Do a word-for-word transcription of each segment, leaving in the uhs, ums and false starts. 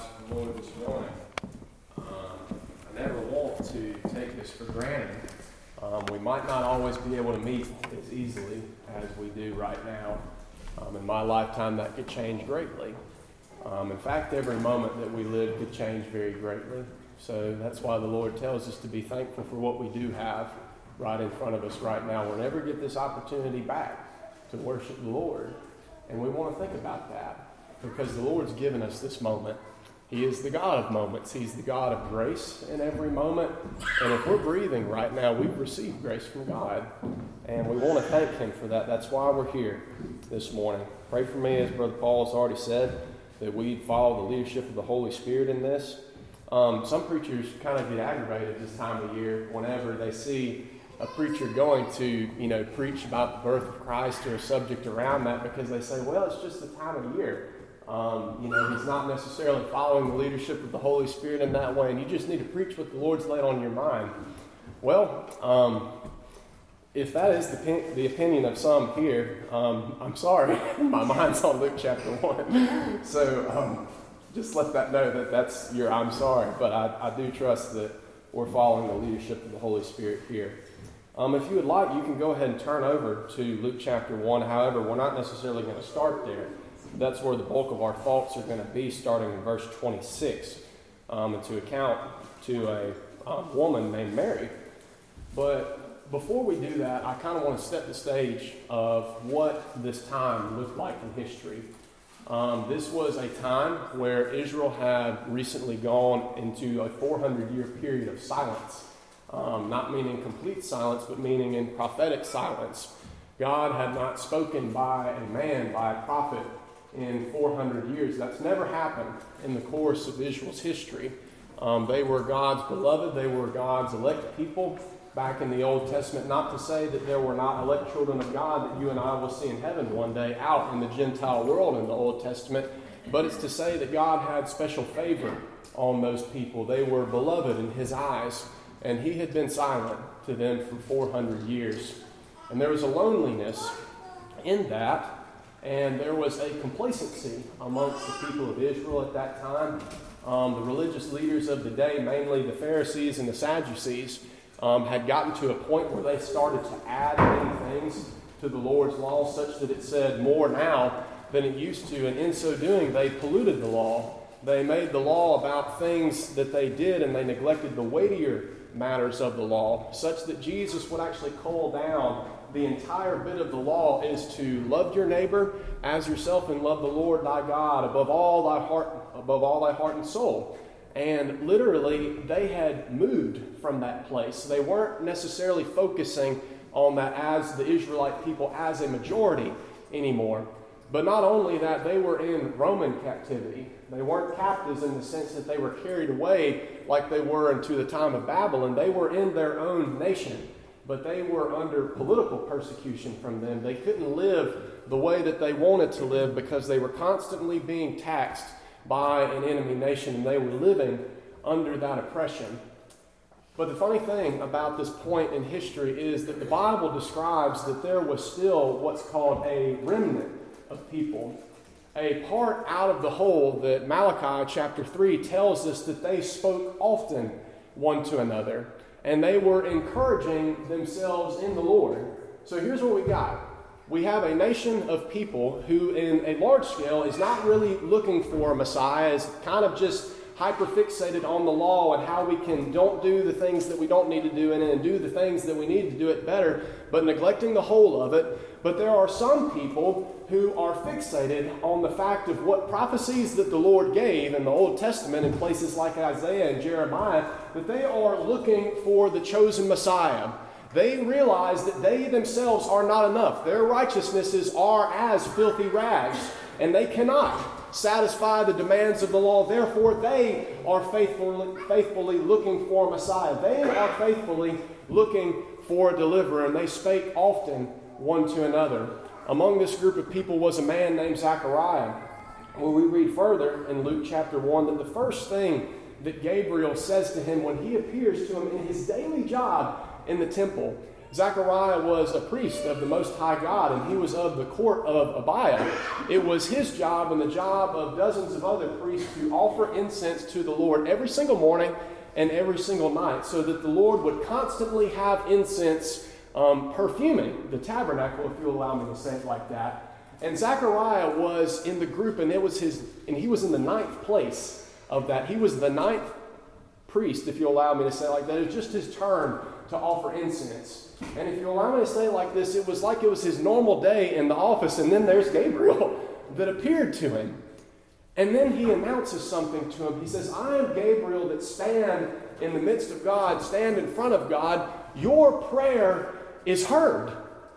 from the Lord this morning. Um, I never want to take this for granted. Um, we might not always be able to meet as easily as we do right now. Um, in my lifetime, that could change greatly. Um, in fact, every moment that we live could change very greatly. So that's why the Lord tells us to be thankful for what we do have right in front of us right now. We'll never get this opportunity back to worship the Lord. And we want to think about that because the Lord's given us this moment. He is the God of moments. He's the God of grace in every moment. And if we're breathing right now, we've received grace from God. And we want to thank Him for that. That's why we're here this morning. Pray for me, as Brother Paul has already said, that we follow the leadership of the Holy Spirit in this. Um, some preachers kind of get aggravated this time of year whenever they see a preacher going to, you know, preach about the birth of Christ or a subject around that because they say, well, it's just the time of year. Um, you know, he's not necessarily following the leadership of the Holy Spirit in that way, and you just need to preach what the Lord's laid on your mind. Well, um, if that is the, the opinion of some here, um, I'm sorry. My mind's on Luke chapter one. So um, just let that know that that's your I'm sorry. But I, I do trust that we're following the leadership of the Holy Spirit here. Um, if you would like, you can go ahead and turn over to Luke chapter one. However, we're not necessarily going to start there. That's where the bulk of our thoughts are going to be, starting in verse twenty-six, um, and to account to a um, woman named Mary. But before we do that, I kind of want to set the stage of what this time looked like in history. Um, this was a time where Israel had recently gone into a four hundred year period of silence. Um, not meaning complete silence, but meaning in prophetic silence. God had not spoken by a man, by a prophet, in four hundred years. That's never happened in the course of Israel's history. Um, they were God's beloved. They were God's elect people back in the Old Testament. Not to say that there were not elect children of God that you and I will see in heaven one day out in the Gentile world in the Old Testament, but it's to say that God had special favor on those people. They were beloved in His eyes, and He had been silent to them for four hundred years. And there was a loneliness in that, and there was a complacency amongst the people of Israel at that time. Um, the religious leaders of the day, mainly the Pharisees and the Sadducees, um, had gotten to a point where they started to add many things to the Lord's law, such that it said more now than it used to. And in so doing, they polluted the law. They made the law about things that they did, and they neglected the weightier matters of the law, such that Jesus would actually call down the entire bit of the law is to love your neighbor as yourself and love the Lord thy God above all thy heart, above all thy heart and soul. And literally, they had moved from that place. They weren't necessarily focusing on that as the Israelite people as a majority anymore. But not only that, they were in Roman captivity. They weren't captives in the sense that they were carried away like they were into the time of Babylon. They were in their own nation, but they were under political persecution from them. They couldn't live the way that they wanted to live because they were constantly being taxed by an enemy nation, and they were living under that oppression. But the funny thing about this point in history is that the Bible describes that there was still what's called a remnant of people, a part out of the whole that Malachi chapter three tells us that they spoke often one to another, and they were encouraging themselves in the Lord. So here's what we got. We have a nation of people who in a large scale is not really looking for a Messiah, is kind of just hyper-fixated on the law and how we can don't do the things that we don't need to do in it and do the things that we need to do it better, but neglecting the whole of it. But there are some people who are fixated on the fact of what prophecies that the Lord gave in the Old Testament in places like Isaiah and Jeremiah, that they are looking for the chosen Messiah. They realize that they themselves are not enough. Their righteousnesses are as filthy rags, and they cannot satisfy the demands of the law. Therefore, they are faithfully, faithfully looking for a Messiah. They are faithfully looking for a deliverer, and they spake often one to another. Among this group of people was a man named Zechariah. When we read further in Luke chapter one, that the first thing that Gabriel says to him when he appears to him in his daily job in the temple Zechariah was a priest of the Most High God, and he was of the court of Abiah. It was his job and the job of dozens of other priests to offer incense to the Lord every single morning and every single night, so that the Lord would constantly have incense um, perfuming the tabernacle, if you'll allow me to say it like that. And Zechariah was in the group, and it was his, and he was in the ninth place of that. He was the ninth priest, if you'll allow me to say it like that. It was just his turn to offer incense. And if you allow me to say it like this, it was like it was his normal day in the office, and then there's Gabriel that appeared to him. And then he announces something to him. He says, I am Gabriel that stand in the midst of God, stand in front of God. Your prayer is heard.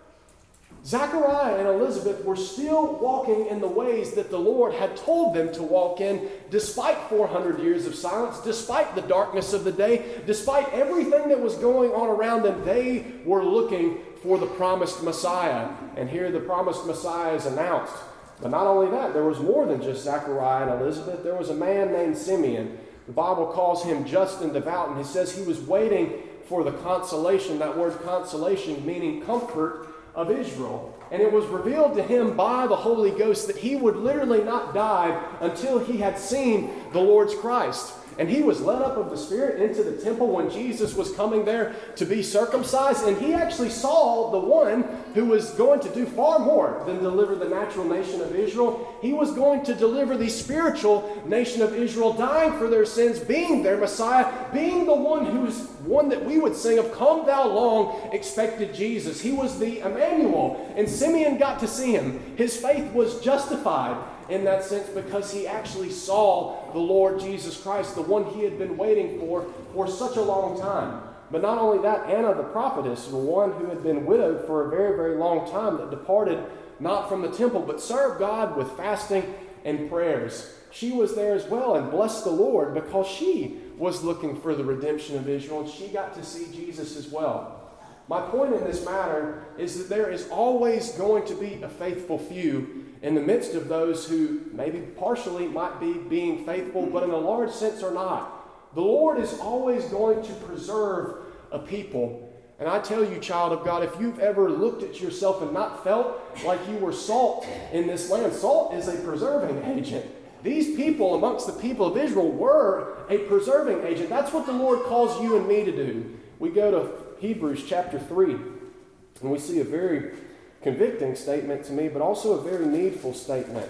Zechariah and Elizabeth were still walking in the ways that the Lord had told them to walk in, despite four hundred years of silence, despite the darkness of the day, despite everything that was going on around them. They were looking for the promised Messiah. And here the promised Messiah is announced. But not only that, there was more than just Zechariah and Elizabeth. There was a man named Simeon. The Bible calls him just and devout, and he says he was waiting for the consolation, that word consolation meaning comfort, of Israel. And it was revealed to him by the Holy Ghost that he would literally not die until he had seen the Lord's Christ. And he was led up of the Spirit into the temple when Jesus was coming there to be circumcised. And he actually saw the one who was going to do far more than deliver the natural nation of Israel. He was going to deliver the spiritual nation of Israel, dying for their sins, being their Messiah, being the one who's one that we would sing of, Come Thou Long Expected Jesus. He was the Emmanuel, and Simeon got to see him. His faith was justified in that sense because he actually saw the Lord Jesus Christ, the one he had been waiting for for such a long time. But not only that, Anna the prophetess, the one who had been widowed for a very, very long time, that departed not from the temple, but served God with fasting and prayers. She was there as well and blessed the Lord because she was looking for the redemption of Israel, and she got to see Jesus as well. My point in this matter is that there is always going to be a faithful few in the midst of those who maybe partially might be being faithful, but in a large sense are not. The Lord is always going to preserve a people. And I tell you, child of God, if you've ever looked at yourself and not felt like you were salt in this land, salt is a preserving agent. These people amongst the people of Israel were a preserving agent. That's what the Lord calls you and me to do. We go to Hebrews chapter three, and we see a very convicting statement to me, but also a very needful statement.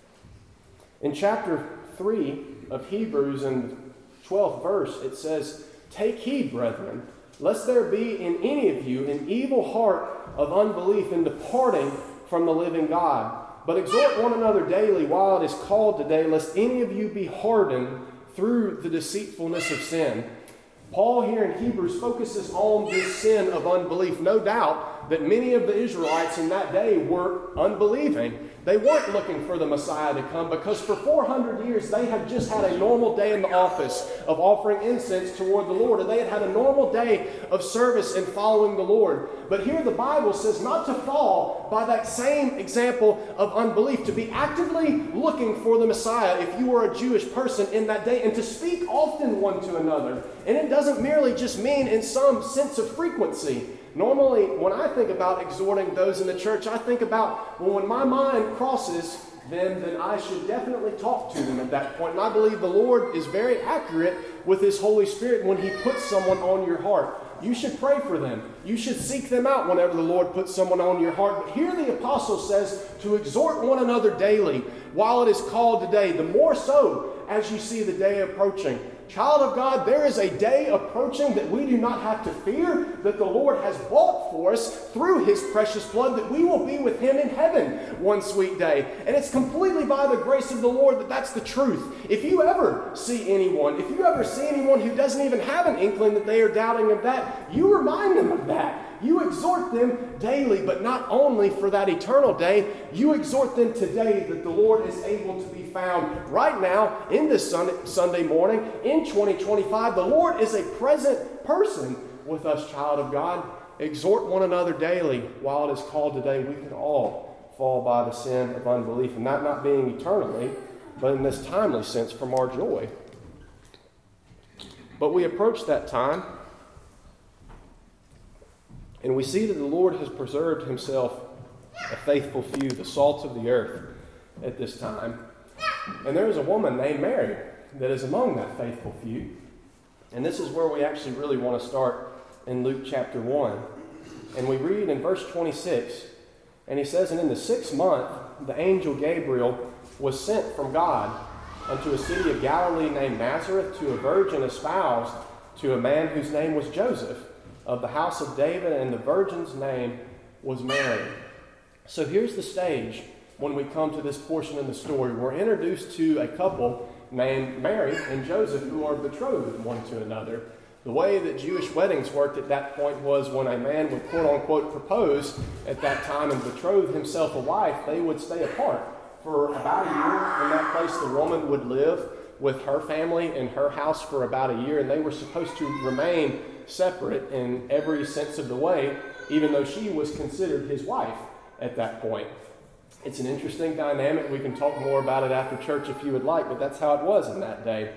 In chapter three of Hebrews, in the twelfth verse, it says, Take heed, brethren, lest there be in any of you an evil heart of unbelief in departing from the living God. But exhort one another daily while it is called today, lest any of you be hardened through the deceitfulness of sin. Paul here in Hebrews focuses on this sin of unbelief. No doubt that many of the Israelites in that day were unbelieving. They weren't looking for the Messiah to come because for four hundred years they had just had a normal day in the office of offering incense toward the Lord. And they had had a normal day of service and following the Lord. But here the Bible says not to fall by that same example of unbelief, to be actively looking for the Messiah if you were a Jewish person in that day, and to speak often one to another. And it doesn't merely just mean in some sense of frequency. Normally, when I think about exhorting those in the church, I think about, well, when my mind crosses them, then I should definitely talk to them at that point. And I believe the Lord is very accurate with His Holy Spirit when He puts someone on your heart. You should pray for them. You should seek them out whenever the Lord puts someone on your heart. But here the apostle says to exhort one another daily while it is called today, the more so as you see the day approaching. Child of God, there is a day approaching that we do not have to fear, that the Lord has bought for us through His precious blood, that we will be with Him in heaven one sweet day. And it's completely by the grace of the Lord that that's the truth. If you ever see anyone, if you ever see anyone who doesn't even have an inkling that they are doubting of that, you remind them of that. You exhort them daily, but not only for that eternal day. You exhort them today that the Lord is able to be found right now in this Sunday morning in twenty twenty-five. The Lord is a present person with us, child of God. Exhort one another daily while it is called today. We can all fall by the sin of unbelief, and that not being eternally, but in this timely sense from our joy. But we approach that time. And we see that the Lord has preserved himself a faithful few, the salt of the earth at this time. And there is a woman named Mary that is among that faithful few. And this is where we actually really want to start in Luke chapter one. And we read in verse twenty-six, and he says, "And in the sixth month, the angel Gabriel was sent from God unto a city of Galilee named Nazareth to a virgin espoused to a man whose name was Joseph, of the house of David, and the virgin's name was Mary." So here's the stage when we come to this portion in the story. We're introduced to a couple named Mary and Joseph who are betrothed one to another. The way that Jewish weddings worked at that point was when a man would quote-unquote propose at that time and betroth himself a wife, they would stay apart for about a year. In that place, the woman would live with her family in her house for about a year, and they were supposed to remain separate in every sense of the way, even though she was considered his wife at that point. It's an interesting dynamic. We can talk more about it after church if you would like, but that's how it was in that day.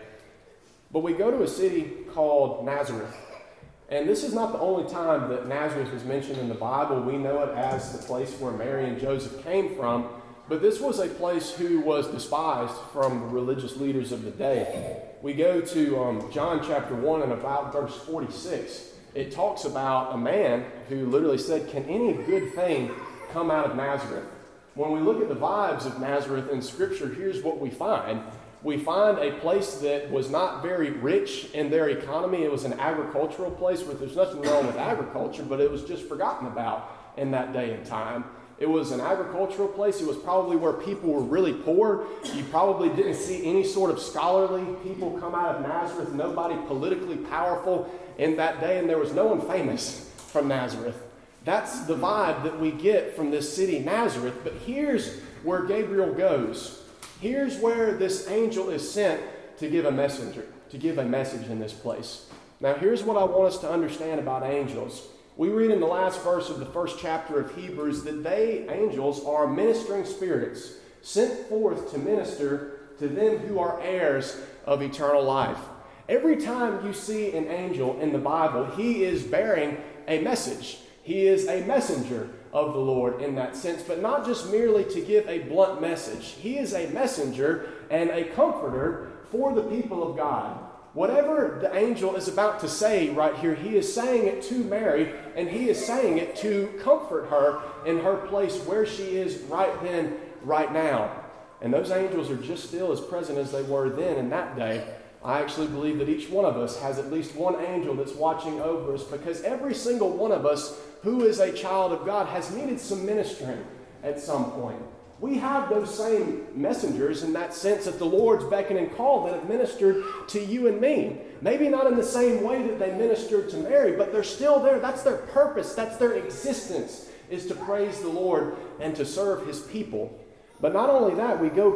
But we go to a city called Nazareth. And this is not the only time that Nazareth is mentioned in the Bible. We know it as the place where Mary and Joseph came from. But this was a place who was despised from the religious leaders of the day. We go to um, John chapter one and about verse forty-six. It talks about a man who literally said, "Can any good thing come out of Nazareth?" When we look at the vibes of Nazareth in Scripture, here's what we find. We find a place that was not very rich in their economy. It was an agricultural place, where there's nothing wrong with agriculture, but it was just forgotten about in that day and time. It was an agricultural place. It was probably where people were really poor. You probably didn't see any sort of scholarly people come out of Nazareth, nobody politically powerful in that day, and there was no one famous from Nazareth. That's the vibe that we get from this city, Nazareth. But here's where Gabriel goes. Here's where this angel is sent to give a messenger, to give a message in this place. Now, here's what I want us to understand about angels. We read in the last verse of the first chapter of Hebrews that they, angels, are ministering spirits sent forth to minister to them who are heirs of eternal life. Every time you see an angel in the Bible, he is bearing a message. He is a messenger of the Lord in that sense, but not just merely to give a blunt message. He is a messenger and a comforter for the people of God. Whatever the angel is about to say right here, he is saying it to Mary, and he is saying it to comfort her in her place where she is right then, right now. And those angels are just still as present as they were then in that day. I actually believe that each one of us has at least one angel that's watching over us, because every single one of us who is a child of God has needed some ministering at some point. We have those same messengers in that sense at the Lord's beck and call that have ministered to you and me. Maybe not in the same way that they ministered to Mary, but they're still there. That's their purpose. That's their existence, is to praise the Lord and to serve his people. But not only that, we go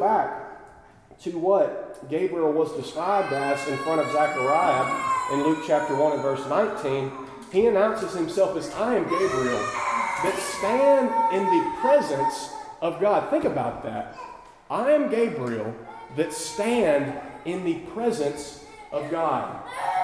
back to what Gabriel was described as in front of Zechariah in Luke chapter one and verse nineteen. He announces himself as, "I am Gabriel, that stand in the presence of God." Think about that. I am Gabriel, that stand in the presence of God.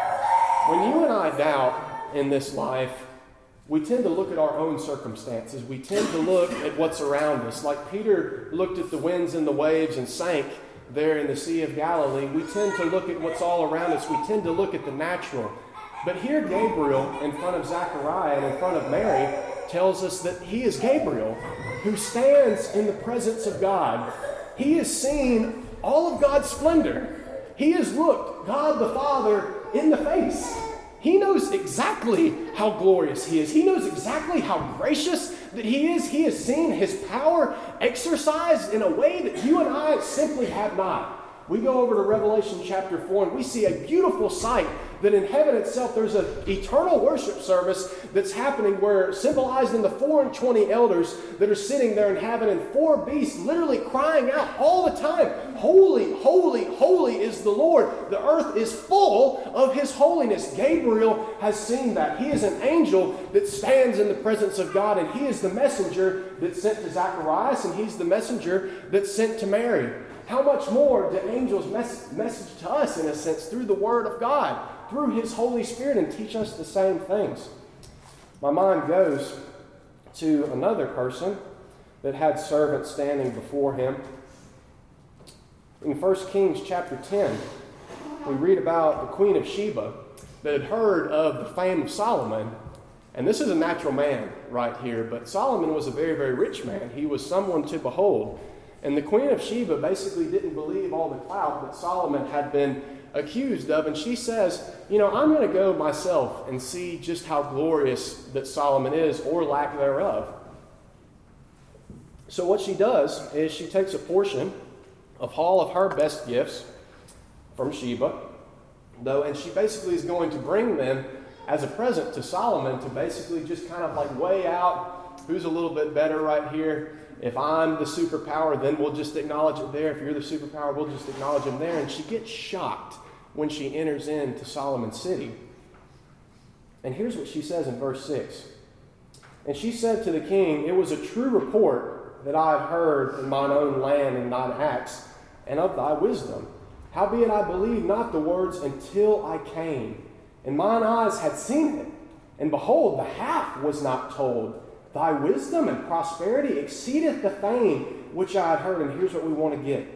When you and I doubt in this life, we tend to look at our own circumstances. We tend to look at what's around us. Like Peter looked at the winds and the waves and sank there in the Sea of Galilee. We tend to look at what's all around us. We tend to look at the natural. But here Gabriel, in front of Zechariah and in front of Mary, tells us that he is Gabriel, who stands in the presence of God. He has seen all of God's splendor. He has looked God the Father in the face. He knows exactly how glorious he is. He knows exactly how gracious that he is. He has seen his power exercised in a way that you and I simply have not. We go over to Revelation chapter four and we see a beautiful sight that in heaven itself there's an eternal worship service that's happening where, symbolized in the four and twenty elders that are sitting there in heaven, and four beasts literally crying out all the time, "Holy, holy, holy is the Lord. The earth is full of his holiness." Gabriel has seen that. He is an angel that stands in the presence of God, and he is the messenger that's sent to Zacharias, and he's the messenger that's sent to Mary. How much more do angels mess- message to us, in a sense, through the Word of God, through his Holy Spirit, and teach us the same things? my mind goes to another person that had servants standing before him. In First Kings chapter ten, we read about the Queen of Sheba that had heard of the fame of Solomon. And this is a natural man right here, but Solomon was a very, very rich man. He was someone to behold. And the Queen of Sheba basically didn't believe all the clout that Solomon had been accused of. And she says, you know, I'm going to go myself and see just how glorious that Solomon is, or lack thereof. So what she does is she takes a portion of all of her best gifts from Sheba, though, and she basically is going to bring them as a present to Solomon to basically just kind of like weigh out who's a little bit better right here. If I'm the superpower, then we'll just acknowledge it there. If you're the superpower, we'll just acknowledge him there. And she gets shocked when she enters into Solomon's city. And here's what she says in verse six. And she said to the king, it was a true report that I have heard in mine own land and thine acts, and of thy wisdom. Howbeit I believed not the words until I came, and mine eyes had seen it. And behold, the half was not told. Thy wisdom and prosperity exceedeth the fame which I had heard. And here's what we want to get.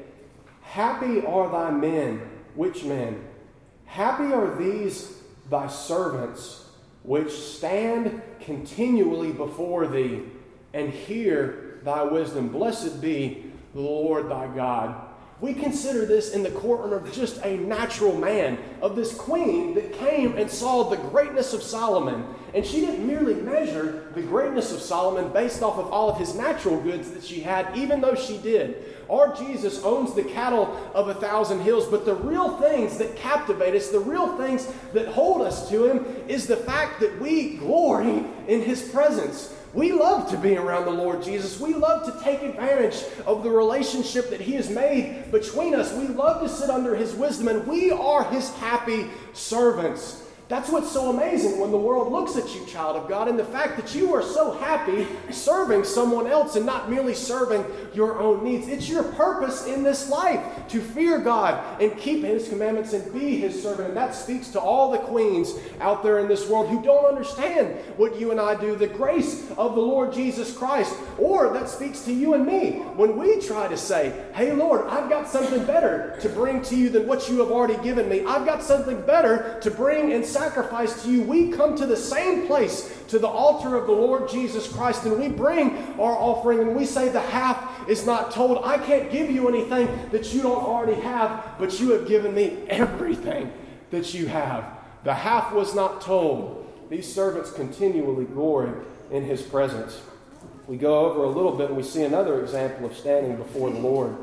Happy are thy men. Which men? Happy are these thy servants, which stand continually before thee, and hear thy wisdom. Blessed be the Lord thy God. We consider this in the courtroom of just a natural man, of this queen that came and saw the greatness of Solomon. And she didn't merely measure the greatness of Solomon based off of all of his natural goods that she had, even though she did. Our Jesus owns the cattle of a thousand hills, but the real things that captivate us, the real things that hold us to him, is the fact that we glory in his presence. We love to be around the Lord Jesus. We love to take advantage of the relationship that he has made between us. We love to sit under his wisdom, and we are his happy servants. That's what's so amazing when the world looks at you, child of God, and the fact that you are so happy serving someone else and not merely serving your own needs. It's your purpose in this life to fear God and keep his commandments and be his servant. And that speaks to all the queens out there in this world who don't understand what you and I do, the grace of the Lord Jesus Christ. Or that speaks to you and me when we try to say, hey, Lord, I've got something better to bring to you than what you have already given me. I've got something better to bring and sacrifice to you. We come to the same place, to the altar of the Lord Jesus Christ, and we bring our offering, and we say the half is not told. I can't give you anything that you don't already have, but you have given me everything that you have. The half was not told. These servants continually glory in his presence. We go over a little bit and we see another example of standing before the Lord.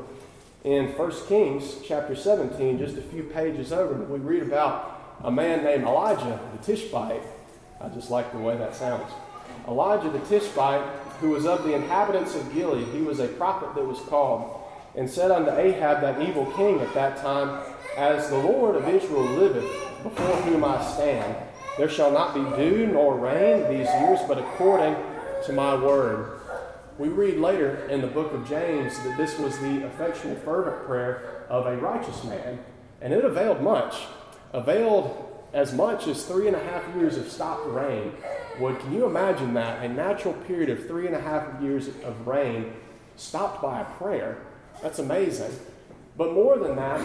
In First Kings chapter seventeen, just a few pages over, we read about a man named Elijah the Tishbite. I just like the way that sounds. Elijah the Tishbite, who was of the inhabitants of Gilead, he was a prophet that was called, and said unto Ahab, that evil king at that time, as the Lord of Israel liveth, before whom I stand, there shall not be dew nor rain these years, but according to my word. We read later in the book of James that this was the effectual fervent prayer of a righteous man, and it availed much. Availed as much as three and a half years of stopped rain. Would can you imagine that? A natural period of three and a half years of rain stopped by a prayer. That's amazing. But more than that,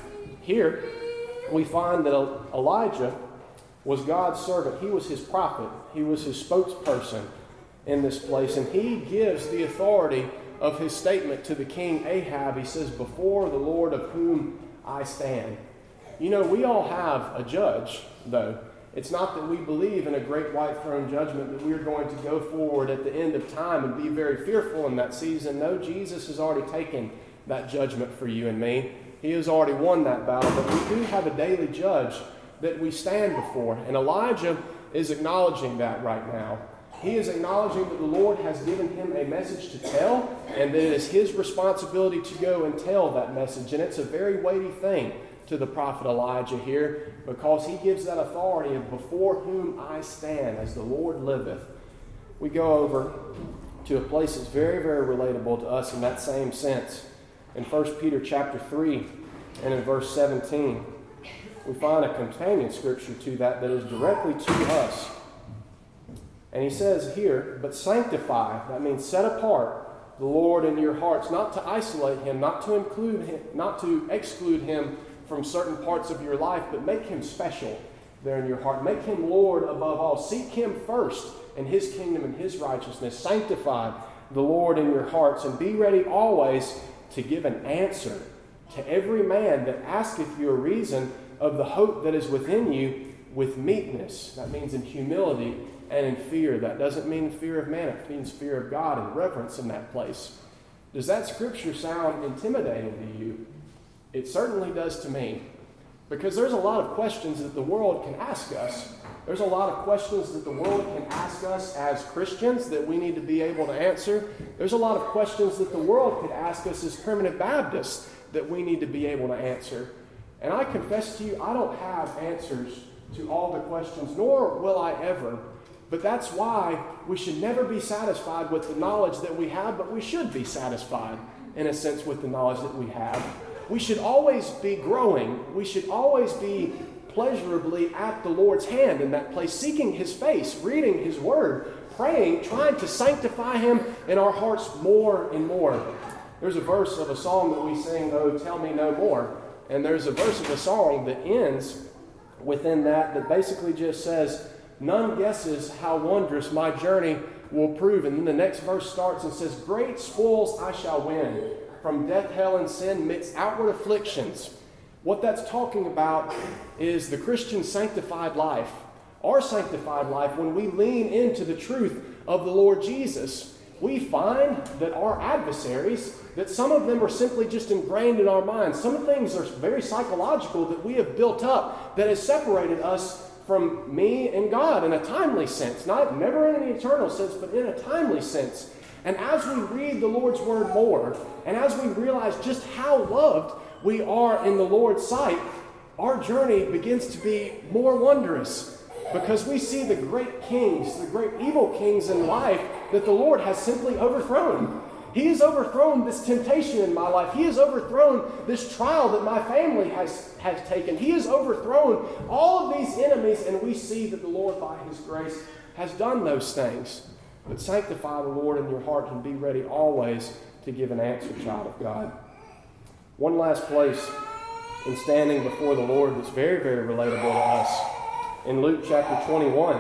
here we find that Elijah was God's servant. He was his prophet. He was his spokesperson in this place. And he gives the authority of his statement to the king Ahab. He says, before the Lord of whom I stand. You know, we all have a judge, though. It's not that we believe in a great white throne judgment that we're going to go forward at the end of time and be very fearful in that season. No, Jesus has already taken that judgment for you and me. He has already won that battle, but we do have a daily judge that we stand before. And Elijah is acknowledging that right now. He is acknowledging that the Lord has given him a message to tell, and that it is his responsibility to go and tell that message. And it's a very weighty thing to the prophet Elijah here, because he gives that authority of before whom I stand, as the Lord liveth. We go over to a place that's very, very relatable to us in that same sense. In First Peter chapter three and in verse seventeen, we find a companion scripture to that that is directly to us. And he says here, but sanctify, that means set apart the Lord in your hearts, not to isolate him, not to include him, not to exclude him from certain parts of your life, but make him special there in your heart. Make him Lord above all. Seek him first and his kingdom and his righteousness. Sanctify the Lord in your hearts, and be ready always to give an answer to every man that asketh you a reason of the hope that is within you with meekness. That means in humility and in fear. That doesn't mean fear of man. It means fear of God and reverence in that place. Does that scripture sound intimidating to you? It certainly does to me. Because there's a lot of questions that the world can ask us. There's a lot of questions that the world can ask us as Christians that we need to be able to answer. There's a lot of questions that the world could ask us as primitive Baptists that we need to be able to answer. And I confess to you, I don't have answers to all the questions, nor will I ever. But that's why we should never be satisfied with the knowledge that we have, but we should be satisfied, in a sense, with the knowledge that we have. We should always be growing. We should always be pleasurably at the Lord's hand in that place, seeking his face, reading his word, praying, trying to sanctify him in our hearts more and more. There's a verse of a song that we sing, "Oh, Tell Me No More." And there's a verse of a song that ends within that that basically just says, "None guesses how wondrous my journey will prove." And then the next verse starts and says, "Great spoils I shall win from death, hell, and sin midst outward afflictions." What that's talking about is the Christian sanctified life, our sanctified life, when we lean into the truth of the Lord Jesus. We find that our adversaries, that some of them are simply just ingrained in our minds. Some things are very psychological that we have built up that has separated us from me and God in a timely sense. Not never in an eternal sense, but in a timely sense. And as we read the Lord's word more, and as we realize just how loved we are in the Lord's sight, our journey begins to be more wondrous, because we see the great kings, the great evil kings in life that the Lord has simply overthrown. He has overthrown this temptation in my life. He has overthrown this trial that my family has, has taken. He has overthrown all of these enemies, and we see that the Lord, by his grace, has done those things. But sanctify the Lord in your heart and be ready always to give an answer, child of God. One last place in standing before the Lord that's very, very relatable to us. In Luke chapter twenty-one,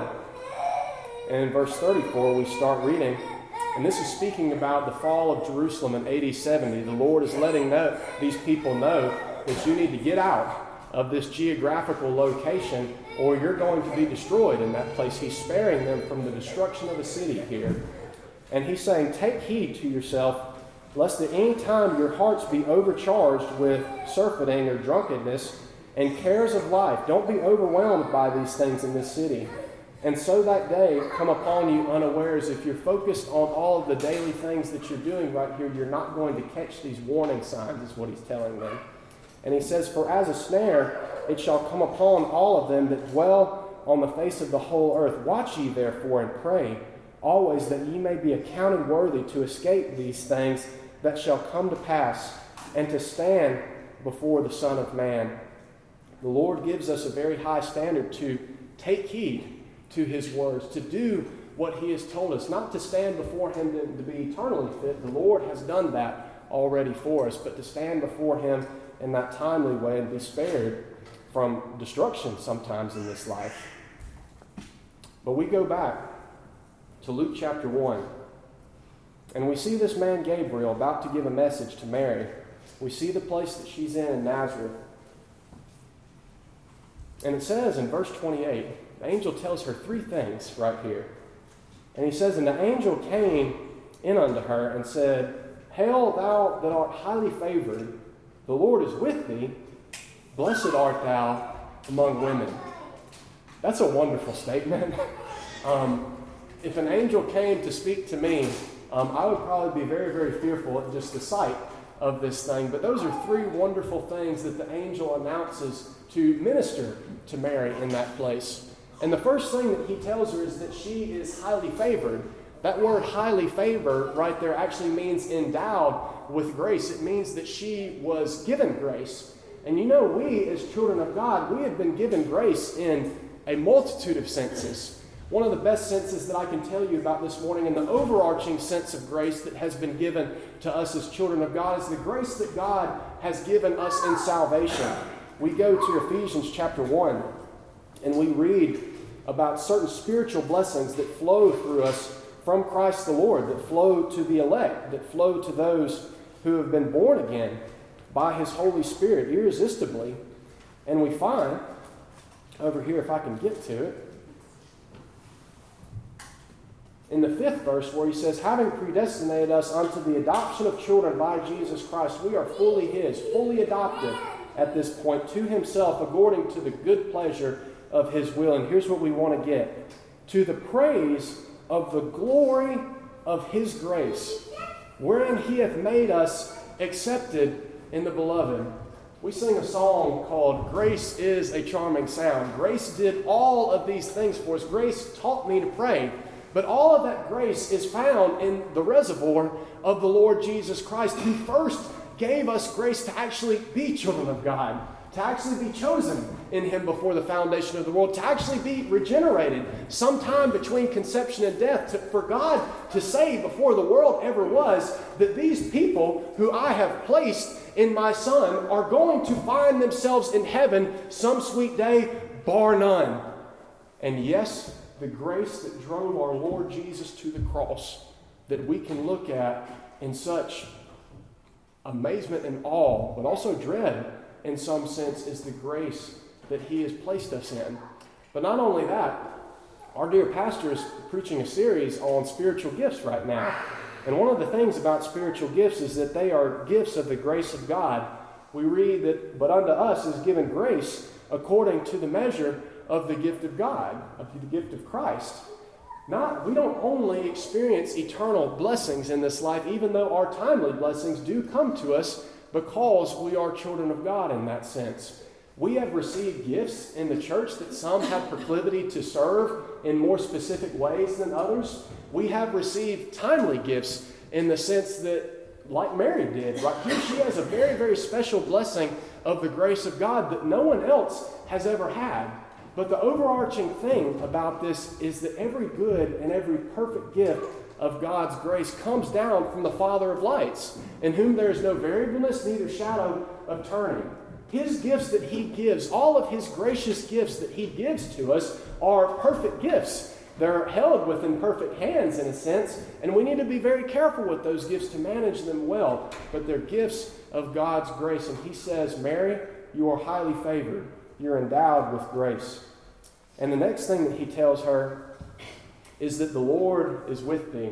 and in verse thirty-four, we start reading, and this is speaking about the fall of Jerusalem in A D seventy. The Lord is letting know, these people know that you need to get out of this geographical location, or you're going to be destroyed in that place. He's sparing them from the destruction of the city here. And he's saying, take heed to yourself, lest at any time your hearts be overcharged with surfeiting or drunkenness and cares of life. Don't be overwhelmed by these things in this city. And so that day come upon you unawares. If you're focused on all of the daily things that you're doing right here, you're not going to catch these warning signs, is what he's telling them. And he says, for as a snare it shall come upon all of them that dwell on the face of the whole earth. Watch ye therefore and pray always that ye may be accounted worthy to escape these things that shall come to pass, and to stand before the Son of Man. The Lord gives us a very high standard to take heed to his words, to do what he has told us, not to stand before him to, to be eternally fit. The Lord has done that already for us, but to stand before him in that timely way and be spared from destruction sometimes in this life. But we go back to Luke chapter one, and we see this man Gabriel about to give a message to Mary. We see the place that she's in in Nazareth. And it says in verse twenty-eight, the angel tells her three things right here. And he says, and the angel came in unto her and said, Hail, thou that art highly favored, the Lord is with thee. Blessed art thou among women. That's a wonderful statement. um, if an angel came to speak to me, um, I would probably be very, very fearful at just the sight of this thing. But those are three wonderful things that the angel announces to minister to Mary in that place. And the first thing that he tells her is that she is highly favored. That word highly favored right there actually means endowed with grace. It means that she was given grace. And you know, we as children of God, we have been given grace in a multitude of senses. One of the best senses that I can tell you about this morning, and the overarching sense of grace that has been given to us as children of God, is the grace that God has given us in salvation. We go to Ephesians chapter one, and we read about certain spiritual blessings that flow through us from Christ the Lord, that flow to the elect, that flow to those who have been born again by His Holy Spirit irresistibly. And we find, over here if I can get to it, in the fifth verse where he says, having predestinated us unto the adoption of children by Jesus Christ, we are fully His, fully adopted at this point to Himself according to the good pleasure of His will. And here's what we want to get. To the praise of the glory of His grace, wherein He hath made us accepted in the Beloved. We sing a song called Grace is a Charming Sound. Grace did all of these things for us. Grace taught me to pray. But all of that grace is found in the reservoir of the Lord Jesus Christ, who first gave us grace to actually be children of God, to actually be chosen in Him before the foundation of the world, to actually be regenerated sometime between conception and death, to, for God to say before the world ever was that these people who I have placed in my Son are going to find themselves in heaven some sweet day, bar none. And yes, the grace that drove our Lord Jesus to the cross, that we can look at in such amazement and awe, but also dread in some sense, is the grace that He has placed us in. But not only that, our dear pastor is preaching a series on spiritual gifts right now. And one of the things about spiritual gifts is that they are gifts of the grace of God. We read that, but unto us is given grace according to the measure of the gift of God, of the gift of Christ. Not, we don't only experience eternal blessings in this life, even though our timely blessings do come to us because we are children of God in that sense. We have received gifts in the church that some have proclivity to serve in more specific ways than others. We have received timely gifts in the sense that, like Mary did, right here she has a very, very special blessing of the grace of God that no one else has ever had. But the overarching thing about this is that every good and every perfect gift of God's grace comes down from the Father of lights, in whom there is no variableness, neither shadow of turning. His gifts that He gives, all of His gracious gifts that He gives to us, are perfect gifts. They're held within perfect hands in a sense, and we need to be very careful with those gifts to manage them well. But they're gifts of God's grace. And He says, Mary, you are highly favored. You're endowed with grace. And the next thing that He tells her is that the Lord is with thee.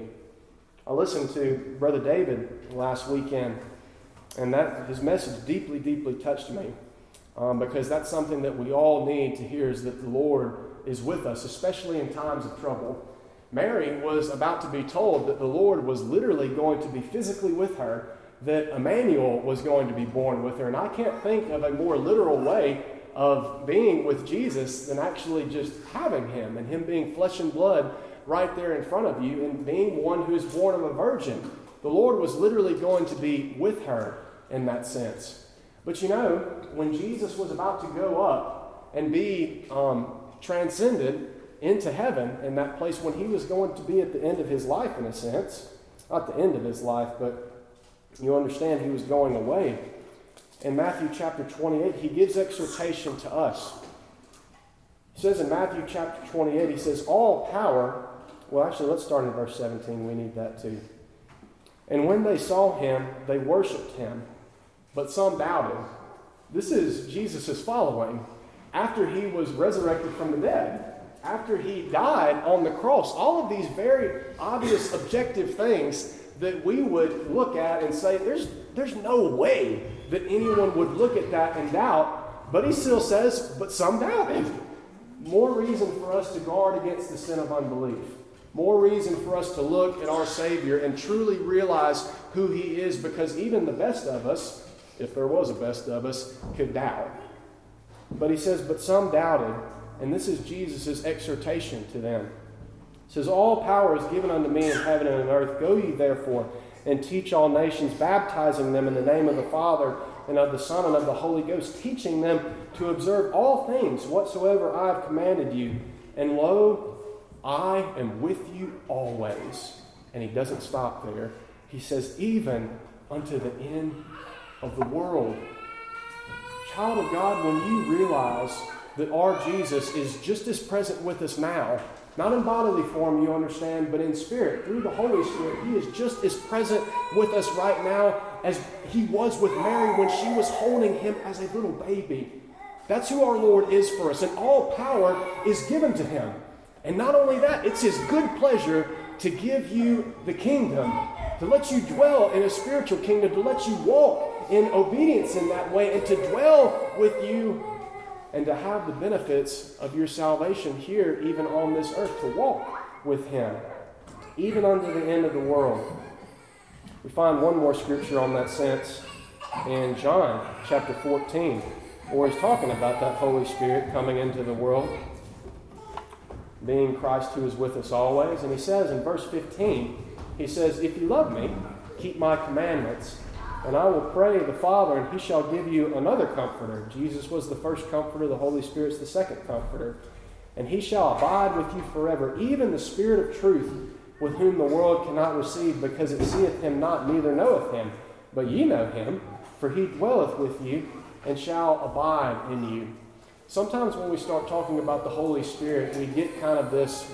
I listened to Brother David last weekend, and that his message deeply, deeply touched me, um, because that's something that we all need to hear, is that the Lord is with us, especially in times of trouble. Mary was about to be told that the Lord was literally going to be physically with her, that Emmanuel was going to be born with her. And I can't think of a more literal way of being with Jesus than actually just having Him, and Him being flesh and blood right there in front of you, and being one who is born of a virgin. The Lord was literally going to be with her in that sense. But you know, when Jesus was about to go up and be um, transcended into heaven, in that place when He was going to be at the end of His life in a sense, not the end of His life, but you understand He was going away. In Matthew chapter twenty-eight, He gives exhortation to us. He says in Matthew chapter twenty-eight, He says, all power, well actually let's start in verse seventeen, we need that too. And when they saw Him, they worshipped Him, but some doubted. This is Jesus' following after He was resurrected from the dead, after He died on the cross. All of these very obvious objective things that we would look at and say, there's, there's no way that anyone would look at that and doubt, but He still says, but some doubted. More reason for us to guard against the sin of unbelief. More reason for us to look at our Savior and truly realize who He is, because even the best of us, if there was a best of us, could doubt. But He says, but some doubted, and this is Jesus' exhortation to them. He says, all power is given unto me in heaven and on earth. Go ye therefore and teach all nations, baptizing them in the name of the Father and of the Son and of the Holy Ghost, teaching them to observe all things whatsoever I have commanded you. And lo, I am with you always. And he doesn't stop there. He says, even unto the end of the world. Child of God, when you realize that our Jesus is just as present with us now, not in bodily form, you understand, but in spirit, through the Holy Spirit, he is just as present with us right now as he was with Mary when she was holding him as a little baby. That's who our Lord is for us, and all power is given to him. And not only that, it's his good pleasure to give you the kingdom, to let you dwell in a spiritual kingdom, to let you walk in obedience in that way, and to dwell with you and to have the benefits of your salvation here, even on this earth, to walk with him, even unto the end of the world. We find one more scripture on that sense in John chapter fourteen, where he's talking about that Holy Spirit coming into the world, being Christ who is with us always. And he says in verse fifteen, he says, if you love me, keep my commandments, and I will pray the Father, and he shall give you another comforter. Jesus was the first comforter. The Holy Spirit's the second comforter. And he shall abide with you forever, even the Spirit of truth, with whom the world cannot receive, because it seeth him not, neither knoweth him. But ye know him, for he dwelleth with you, and shall abide in you. Sometimes when we start talking about the Holy Spirit, we get kind of this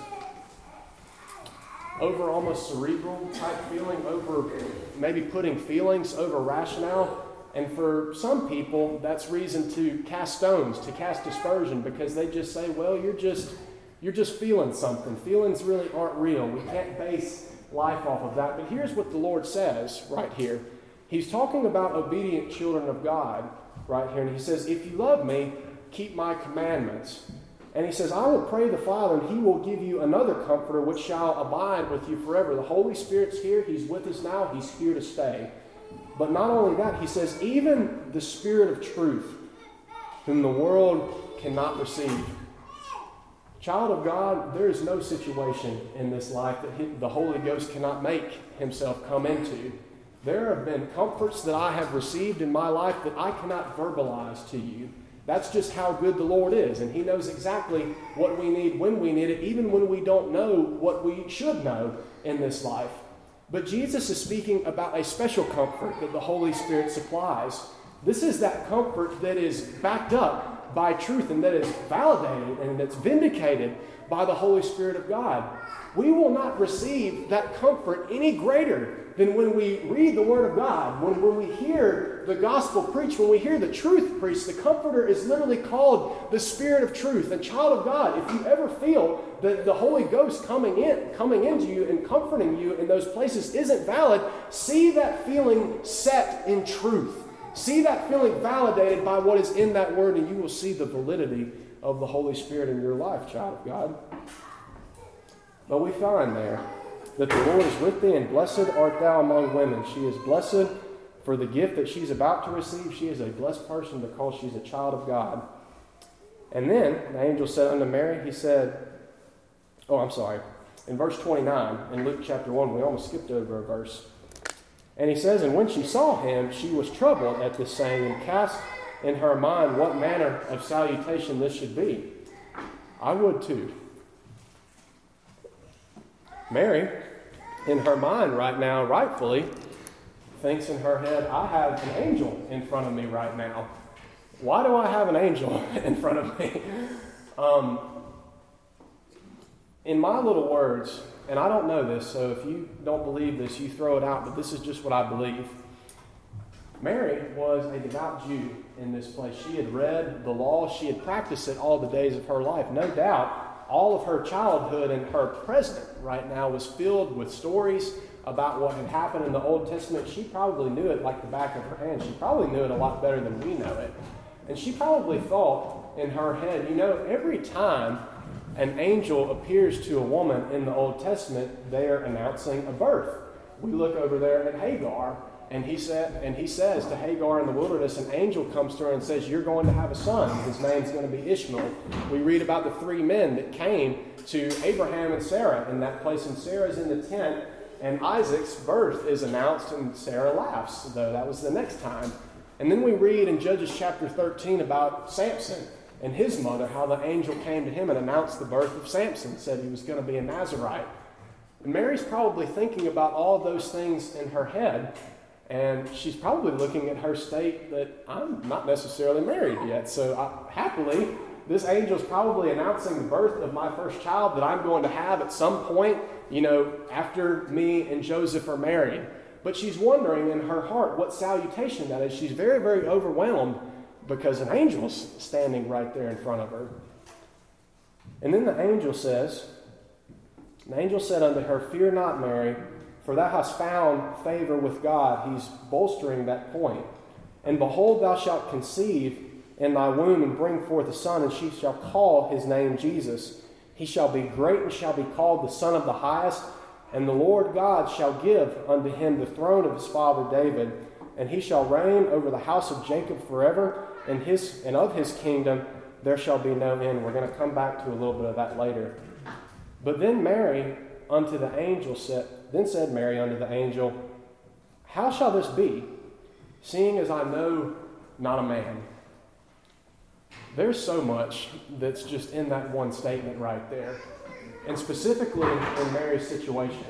over almost cerebral type feeling, over maybe putting feelings over rationale. And for some people, that's reason to cast stones, to cast dispersion, because they just say, well, you're just you're just feeling something. Feelings really aren't real. We can't base life off of that. But here's what the Lord says right here. He's talking about obedient children of God right here. And he says, if you love me, keep my commandments. And he says, I will pray the Father, and he will give you another comforter, which shall abide with you forever. The Holy Spirit's here. He's with us now. He's here to stay. But not only that, he says, even the Spirit of truth, whom the world cannot receive. Child of God, there is no situation in this life that the Holy Ghost cannot make himself come into. There have been comforts that I have received in my life that I cannot verbalize to you. That's just how good the Lord is, and he knows exactly what we need when we need it, even when we don't know what we should know in this life. But Jesus is speaking about a special comfort that the Holy Spirit supplies. This is that comfort that is backed up by truth and that is validated and that's vindicated by the Holy Spirit of God. We will not receive that comfort any greater than when we read the Word of God, when, when we hear the gospel preached, when we hear the truth preached. The Comforter is literally called the Spirit of Truth. And child of God, if you ever feel that the Holy Ghost coming in, coming into you and comforting you in those places isn't valid, see that feeling set in truth. See that feeling validated by what is in that Word, and you will see the validity of the Holy Spirit in your life, child of God. But we find there that the Lord is with thee, and blessed art thou among women. She is blessed for the gift that she's about to receive. She is a blessed person because she's a child of God. And then the angel said unto Mary, he said, oh, I'm sorry, in verse twenty-nine, in Luke chapter one, we almost skipped over a verse. And he says, and when she saw him, she was troubled at this saying, and cast in her mind what manner of salutation this should be. I would too. Mary, in her mind right now, rightfully, thinks in her head, I have an angel in front of me right now. Why do I have an angel in front of me? Um, in my little words, and I don't know this, so if you don't believe this, you throw it out, but this is just what I believe. Mary was a devout Jew in this place. She had read the law. She had practiced it all the days of her life. No doubt, all of her childhood and her present right now was filled with stories about what had happened in the Old Testament. She probably knew it like the back of her hand. She probably knew it a lot better than we know it. And she probably thought in her head, you know, every time an angel appears to a woman in the Old Testament, they are announcing a birth. We look over there at Hagar, and he said, and he says to Hagar in the wilderness, an angel comes to her and says, you're going to have a son. His name's going to be Ishmael. We read about the three men that came to Abraham and Sarah in that place, and Sarah's in the tent, and Isaac's birth is announced, and Sarah laughs, though that was the next time. And then we read in Judges chapter thirteen about Samson, and his mother, how the angel came to him and announced the birth of Samson, said he was going to be a Nazirite. And Mary's probably thinking about all those things in her head, and she's probably looking at her state that I'm not necessarily married yet. So I, happily, this angel's probably announcing the birth of my first child that I'm going to have at some point, you know, after me and Joseph are married. But she's wondering in her heart what salutation that is. She's very, very overwhelmed because an angel's standing right there in front of her. And then the angel says, the angel said unto her, Fear not, Mary, for thou hast found favor with God. He's bolstering that point. And behold, thou shalt conceive in thy womb and bring forth a son, and she shall call his name Jesus. He shall be great and shall be called the Son of the Highest. And the Lord God shall give unto him the throne of his father David, and he shall reign over the house of Jacob forever, and his and of his kingdom there shall be no end. We're going to come back to a little bit of that later. But then Mary unto the angel said, then said Mary unto the angel, How shall this be, seeing as I know not a man? There's so much that's just in that one statement right there. And specifically in Mary's situation,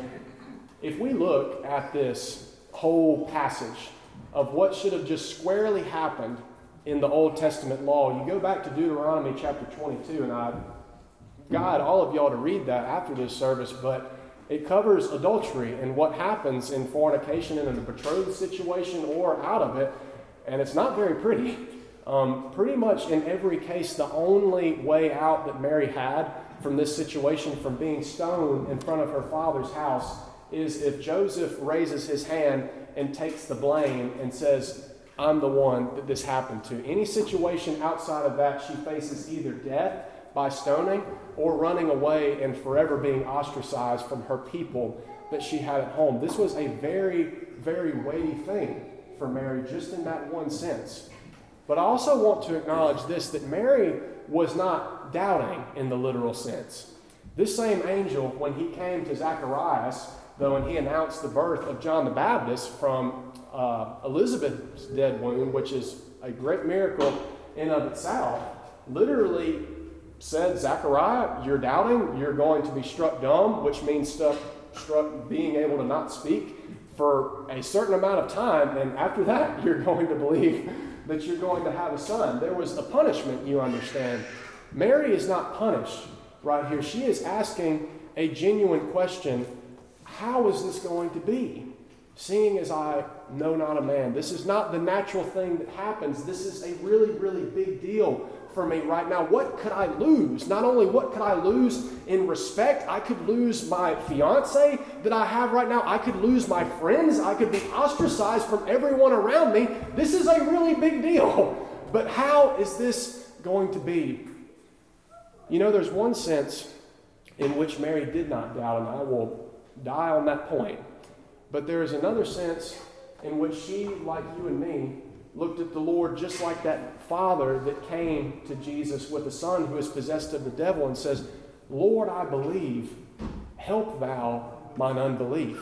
if we look at this whole passage of what should have just squarely happened in the Old Testament law, you go back to Deuteronomy chapter twenty-two, and I guide all of y'all to read that after this service, but it covers adultery and what happens in fornication and in a betrothed situation or out of it, and it's not very pretty. Um, pretty much in every case, the only way out that Mary had from this situation, from being stoned in front of her father's house, is if Joseph raises his hand and takes the blame and says, I'm the one that this happened to. Any situation outside of that, she faces either death by stoning or running away and forever being ostracized from her people that she had at home. This was a very, very weighty thing for Mary, just in that one sense. But I also want to acknowledge this, that Mary was not doubting in the literal sense. This same angel, when he came to Zacharias, though, when he announced the birth of John the Baptist from uh, Elizabeth's dead womb, which is a great miracle in of itself, literally said, Zechariah, you're doubting, you're going to be struck dumb, which means stuck, struck being able to not speak for a certain amount of time, and after that, you're going to believe that you're going to have a son. There was a punishment, you understand. Mary is not punished right here. She is asking a genuine question. How is this going to be? Seeing as I know not a man. This is not the natural thing that happens. This is a really, really big deal for me right now. What could I lose? Not only what could I lose in respect, I could lose my fiance that I have right now. I could lose my friends. I could be ostracized from everyone around me. This is a really big deal. But how is this going to be? You know, there's one sense in which Mary did not doubt, and I will die on that point. But there is another sense in which she, like you and me, looked at the Lord just like that father that came to Jesus with a son who is possessed of the devil and says, Lord, I believe, help thou mine unbelief.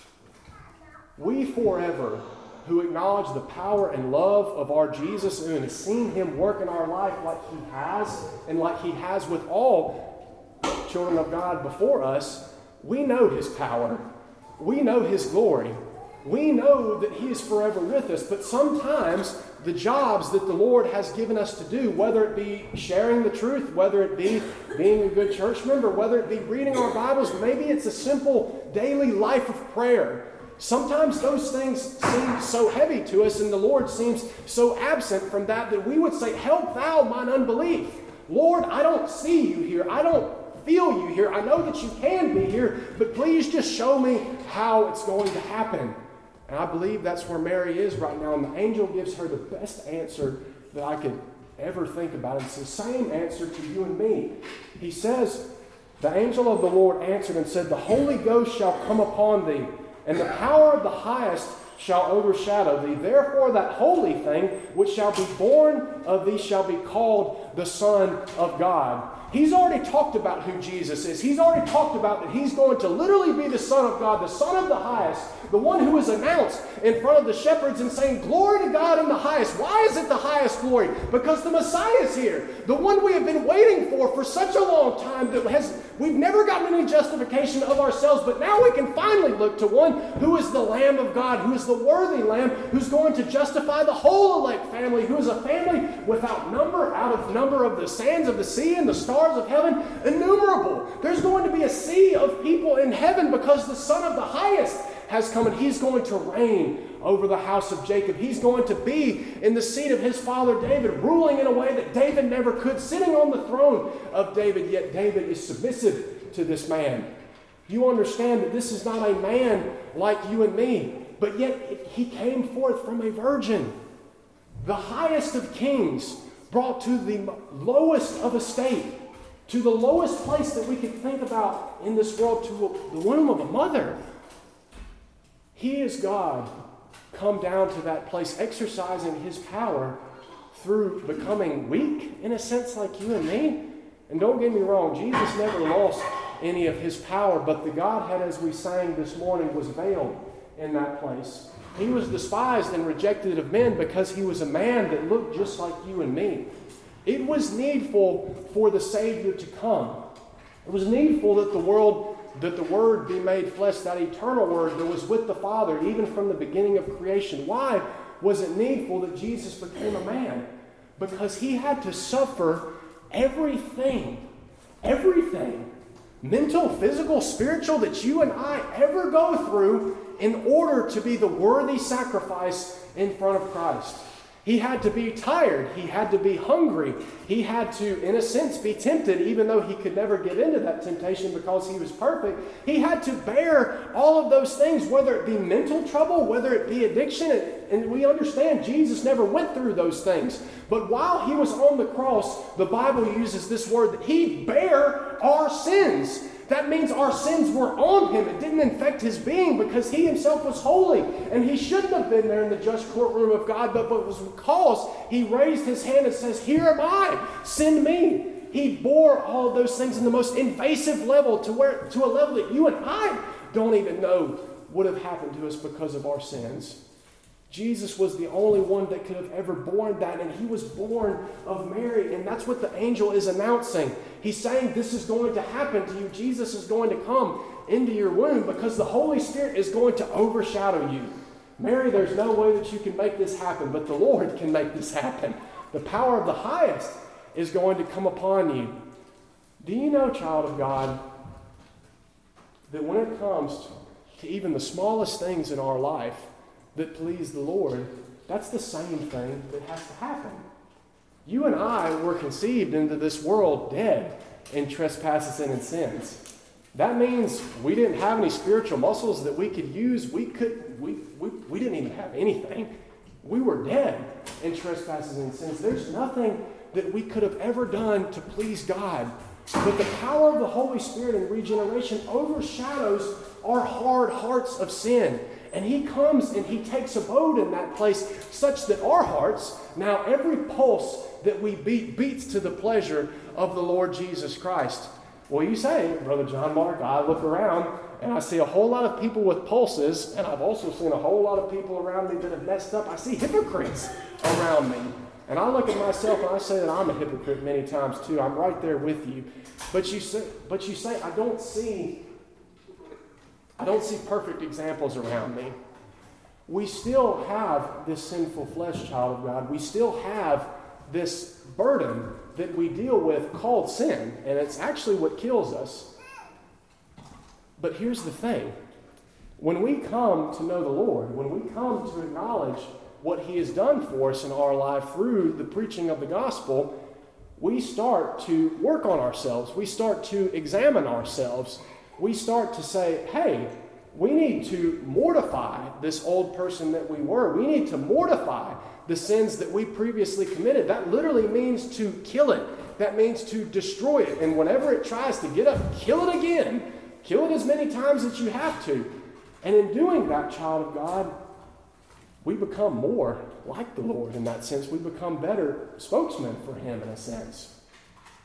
We forever, who acknowledge the power and love of our Jesus and have seen him work in our life like he has, and like he has with all children of God before us, we know his power. We know his glory. We know that he is forever with us, but sometimes the jobs that the Lord has given us to do, whether it be sharing the truth, whether it be being a good church member, whether it be reading our Bibles, maybe it's a simple daily life of prayer. Sometimes those things seem so heavy to us, and the Lord seems so absent from that that we would say, help thou mine unbelief. Lord, I don't see you here. I don't feel you here. I know that you can be here, but please just show me how it's going to happen. And I believe that's where Mary is right now. And the angel gives her the best answer that I could ever think about. It's the same answer to you and me. He says, the angel of the Lord answered and said, the Holy Ghost shall come upon thee, and the power of the highest shall overshadow thee. Therefore that holy thing which shall be born of thee shall be called the Son of God. He's already talked about who Jesus is. He's already talked about that he's going to literally be the Son of God, the Son of the highest, the one who is announced in front of the shepherds and saying, glory to God in the highest. Why is it the highest glory? Because the Messiah is here, the one we have been waiting for for such a long time that has we've never gotten any justification of ourselves, but now we can finally look to one who is the Lamb of God, who is the worthy Lamb, who's going to justify the whole elect family, who is a family without number, out of number of the sands of the sea and the stars of heaven, innumerable. There's going to be a sea of people in heaven because the Son of the highest has come, and he's going to reign over the house of Jacob. He's going to be in the seat of his father David, ruling in a way that David never could, sitting on the throne of David, yet David is submissive to this man. You understand that this is not a man like you and me, but yet he came forth from a virgin. The highest of kings brought to the lowest of estate, to the lowest place that we could think about in this world, to the womb of a mother. He is God come down to that place, exercising his power through becoming weak, in a sense like you and me. And don't get me wrong, Jesus never lost any of his power, but the Godhead, as we sang this morning, was veiled in that place. He was despised and rejected of men because he was a man that looked just like you and me. It was needful for the Savior to come. It was needful that the world, that the Word be made flesh, that eternal Word that was with the Father even from the beginning of creation. Why was it needful that Jesus became a man? Because he had to suffer everything, everything, mental, physical, spiritual, that you and I ever go through in order to be the worthy sacrifice in front of Christ. He had to be tired. He had to be hungry. He had to, in a sense, be tempted, even though he could never get into that temptation because he was perfect. He had to bear all of those things, whether it be mental trouble, whether it be addiction. And we understand Jesus never went through those things. But while he was on the cross, the Bible uses this word that he bare our sins. That means our sins were on him. It didn't infect his being because he himself was holy. And he shouldn't have been there in the just courtroom of God, but it was because he raised his hand and says, here am I, send me. He bore all of those things in the most invasive level to where to a level that you and I don't even know would have happened to us because of our sins. Jesus was the only one that could have ever borne that, and he was born of Mary, and that's what the angel is announcing. He's saying this is going to happen to you. Jesus is going to come into your womb because the Holy Spirit is going to overshadow you. Mary, there's no way that you can make this happen, but the Lord can make this happen. The power of the highest is going to come upon you. Do you know, child of God, that when it comes to even the smallest things in our life that please the Lord, that's the same thing that has to happen. You and I were conceived into this world dead in trespasses and in sins. That means we didn't have any spiritual muscles that we could use. We could we we, we didn't even have anything. We were dead in trespasses and sins. There's nothing that we could have ever done to please God. But the power of the Holy Spirit and regeneration overshadows our hard hearts of sin. And he comes and he takes abode in that place such that our hearts, now every pulse that we beat, beats to the pleasure of the Lord Jesus Christ. Well, you say, Brother John Mark, I look around and I see a whole lot of people with pulses, and I've also seen a whole lot of people around me that have messed up. I see hypocrites around me. And I look at myself and I say that I'm a hypocrite many times too. I'm right there with you. But you say, but you say I don't see I don't see perfect examples around me. We still have this sinful flesh, child of God. We still have this burden that we deal with called sin, and it's actually what kills us. But here's the thing. When we come to know the Lord, when we come to acknowledge what he has done for us in our life through the preaching of the gospel, we start to work on ourselves. We start to examine ourselves. We start to say, hey, we need to mortify this old person that we were. We need to mortify the sins that we previously committed. That literally means to kill it. That means to destroy it. And whenever it tries to get up, kill it again. Kill it as many times as you have to. And in doing that, child of God, we become more like the Lord in that sense. We become better spokesmen for him in a sense.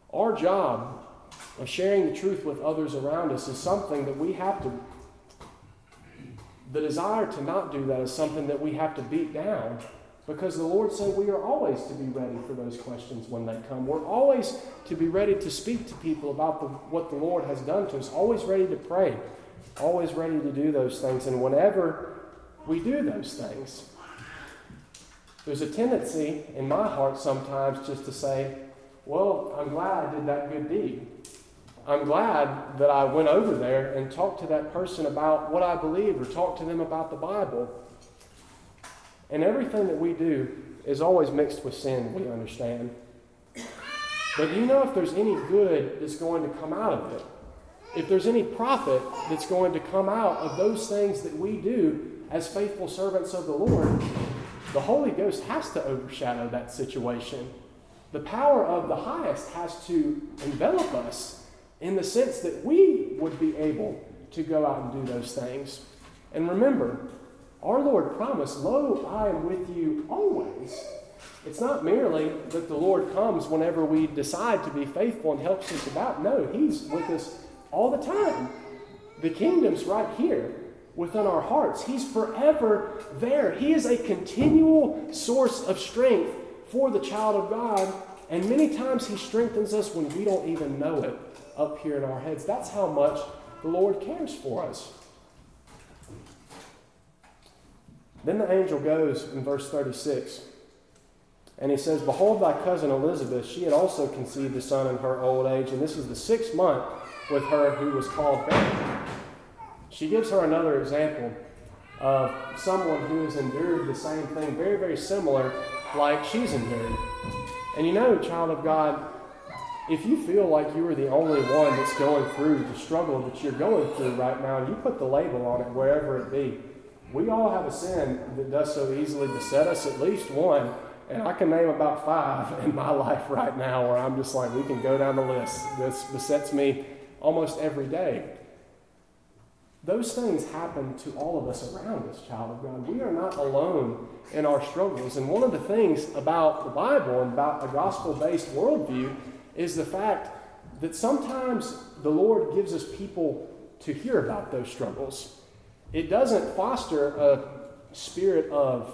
Our job of sharing the truth with others around us is something that we have to, the desire to not do that is something that we have to beat down, because the Lord said we are always to be ready for those questions when they come. We're always to be ready to speak to people about the, what the Lord has done to us, always ready to pray, always ready to do those things. And whenever we do those things, there's a tendency in my heart sometimes just to say, well, I'm glad I did that good deed. I'm glad that I went over there and talked to that person about what I believe or talked to them about the Bible. And everything that we do is always mixed with sin, we understand. But you know, if there's any good that's going to come out of it, if there's any profit that's going to come out of those things that we do as faithful servants of the Lord, the Holy Ghost has to overshadow that situation. The power of the highest has to envelop us in the sense that we would be able to go out and do those things. And remember, our Lord promised, "Lo, I am with you always." It's not merely that the Lord comes whenever we decide to be faithful and helps us about. No, He's with us all the time. The kingdom's right here within our hearts. He's forever there. He is a continual source of strength for the child of God, and many times He strengthens us when we don't even know it up here in our heads. That's how much the Lord cares for us. Then the angel goes in verse thirty-six, and he says, "Behold, thy cousin Elizabeth, she had also conceived a son in her old age, and this is the sixth month with her who was called barren." She gives her another example of someone who has endured the same thing, very, very similar, like she's endured. And you know, child of God, if you feel like you are the only one that's going through the struggle that you're going through right now, you put the label on it wherever it be. We all have a sin that does so easily beset us, at least one. And I can name about five in my life right now where I'm just like, we can go down the list. This besets me almost every day. Those things happen to all of us around us, child of God. We are not alone in our struggles. And one of the things about the Bible and about a gospel-based worldview is the fact that sometimes the Lord gives us people to hear about those struggles. It doesn't foster a spirit of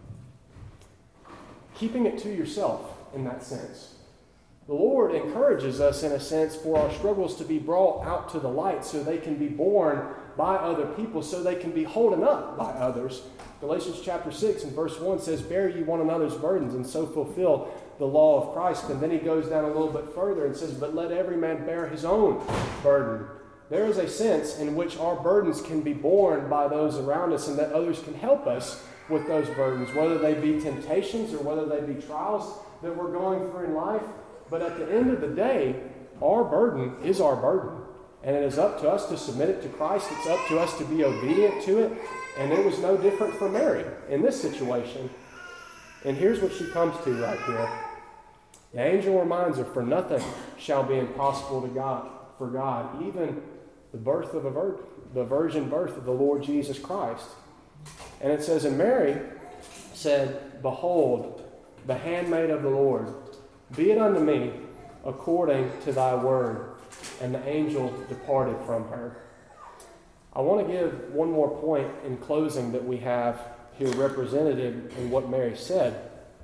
keeping it to yourself in that sense. The Lord encourages us, in a sense, for our struggles to be brought out to the light so they can be borne by other people, so they can be holden up by others. Galatians chapter six and verse one says, "Bear ye one another's burdens, and so fulfill the law of Christ." And then he goes down a little bit further and says, "But let every man bear his own burden." There is a sense in which our burdens can be borne by those around us, and that others can help us with those burdens, whether they be temptations or whether they be trials that we're going through in life. But at the end of the day, our burden is our burden. And it is up to us to submit it to Christ. It's up to us to be obedient to it. And it was no different for Mary in this situation. And here's what she comes to right here. The angel reminds her, "For nothing shall be impossible to God, for God, even the birth of a vir- the virgin birth of the Lord Jesus Christ." And it says, "And Mary said, Behold, the handmaid of the Lord, be it unto me according to thy word. And the angel departed from her." I want to give one more point in closing that we have here represented in what Mary said.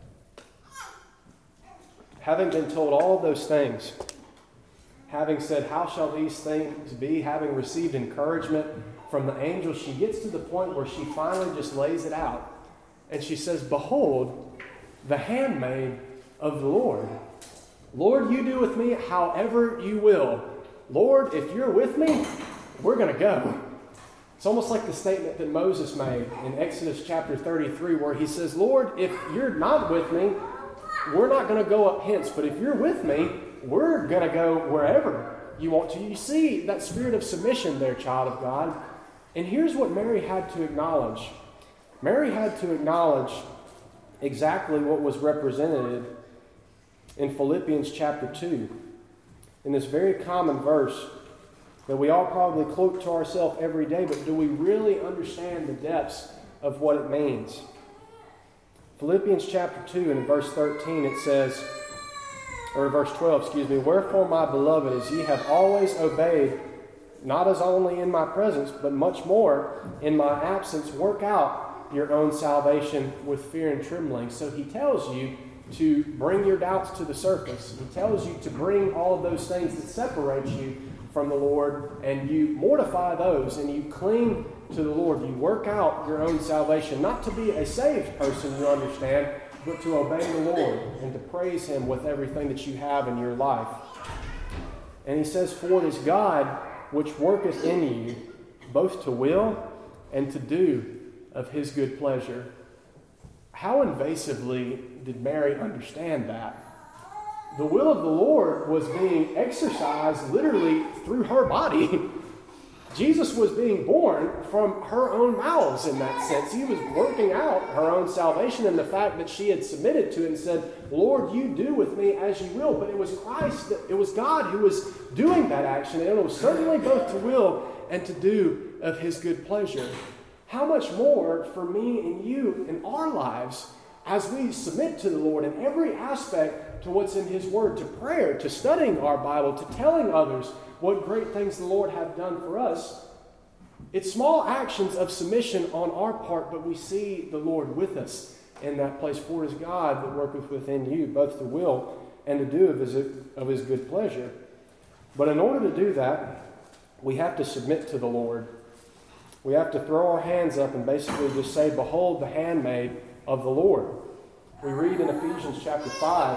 Having been told all of those things, having said, "How shall these things be?" having received encouragement from the angel, she gets to the point where she finally just lays it out. And she says, "Behold, the handmaid of the Lord. Lord, you do with me however you will. Lord, if you're with me, we're going to go." It's almost like the statement that Moses made in Exodus chapter thirty-three, where he says, "Lord, if you're not with me, we're not going to go up hence. But if you're with me, we're going to go wherever you want to." You see that spirit of submission there, child of God. And here's what Mary had to acknowledge. Mary had to acknowledge exactly what was represented in Philippians chapter two, in this very common verse that we all probably quote to ourselves every day, but do we really understand the depths of what it means? Philippians chapter two and in verse thirteen it says, or verse twelve, excuse me, wherefore, my beloved, as ye have always obeyed, not as only in my presence, but much more in my absence, work out your own salvation with fear and trembling. So he tells you to bring your doubts to the surface. He tells you to bring all of those things that separate you from the Lord, and you mortify those, and you cling to the Lord. You work out your own salvation, not to be a saved person, you understand, but to obey the Lord and to praise Him with everything that you have in your life. And he says, for it is God which worketh in you, both to will and to do of His good pleasure. How invasively did Mary understand that? The will of the Lord was being exercised literally through her body. Jesus was being born from her own mouths in that sense. He was working out her own salvation, and the fact that she had submitted to it and said, Lord, you do with me as you will. But it was Christ, that, it was God who was doing that action, and it was certainly both to will and to do of His good pleasure. How much more for me and you in our lives as we submit to the Lord in every aspect to what's in His Word, to prayer, to studying our Bible, to telling others what great things the Lord hath done for us. It's small actions of submission on our part, but we see the Lord with us in that place. For it is God that worketh within you, both to will and to do of His, of his good pleasure. But in order to do that, we have to submit to the Lord. We have to throw our hands up and basically just say, behold the handmaid of the Lord. We read in Ephesians chapter five,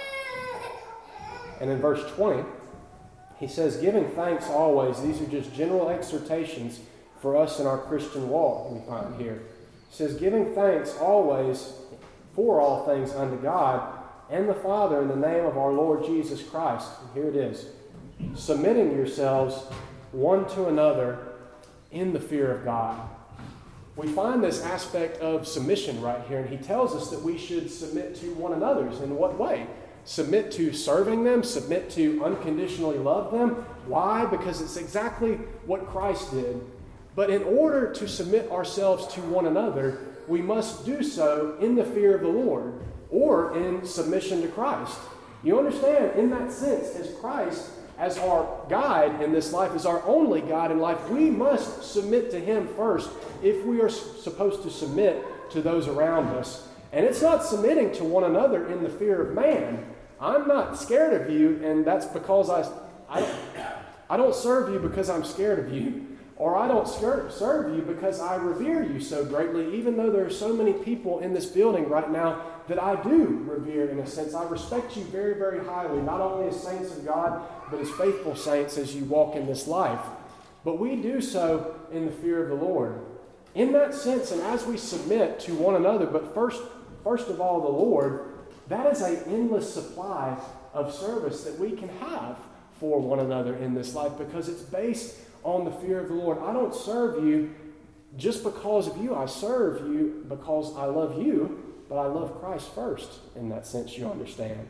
and in verse twenty, he says, giving thanks always. These are just general exhortations for us in our Christian walk, we find here. He says, giving thanks always for all things unto God and the Father in the name of our Lord Jesus Christ. And here it is. Submitting yourselves one to another in the fear of God. We find this aspect of submission right here, and he tells us that we should submit to one another. In what way? Submit to serving them, submit to unconditionally love them. Why? Because it's exactly what Christ did. But in order to submit ourselves to one another, we must do so in the fear of the Lord or in submission to Christ. You understand, in that sense, as Christ, as our guide in this life, as our only guide in life, we must submit to Him first if we are supposed to submit to those around us. And it's not submitting to one another in the fear of man. I'm not scared of you, and that's because I, I, don't, I don't serve you because I'm scared of you. Or I don't serve you because I revere you so greatly, even though there are so many people in this building right now that I do revere in a sense. I respect you very, very highly, not only as saints of God, but as faithful saints as you walk in this life. But we do so in the fear of the Lord. In that sense, and as we submit to one another, but first, first of all, the Lord, that is an endless supply of service that we can have for one another in this life because it's based on the fear of the Lord. I don't serve you just because of you. I serve you because I love you, but I love Christ first. In that sense, you understand.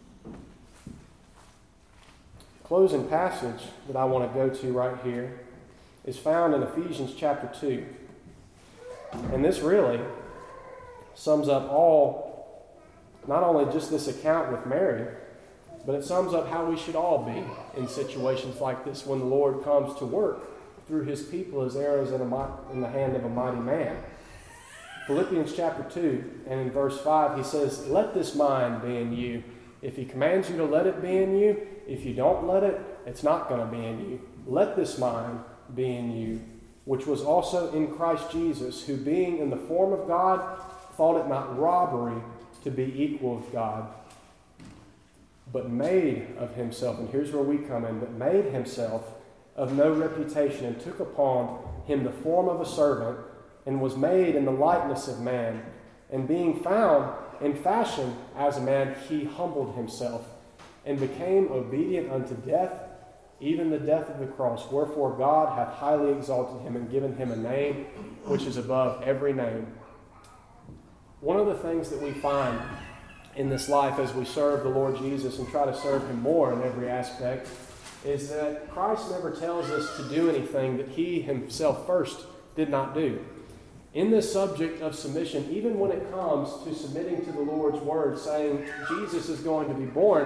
Closing passage that I want to go to right here is found in Ephesians chapter two. And this really sums up all, not only just this account with Mary, but it sums up how we should all be in situations like this when the Lord comes to work through His people as arrows in, a, in the hand of a mighty man. Philippians chapter two and in verse five, he says, let this mind be in you. If He commands you to let it be in you, if you don't let it, it's not going to be in you. Let this mind be in you, which was also in Christ Jesus, who being in the form of God, thought it not robbery to be equal with God, but made of Himself, and here's where we come in, but made Himself of no reputation, and took upon Him the form of a servant, and was made in the likeness of man. And being found in fashion as a man, He humbled Himself, and became obedient unto death, even the death of the cross. Wherefore God hath highly exalted Him, and given Him a name which is above every name. One of the things that we find in this life as we serve the Lord Jesus and try to serve Him more in every aspect is that Christ never tells us to do anything that He Himself first did not do. In this subject of submission, even when it comes to submitting to the Lord's word, saying Jesus is going to be born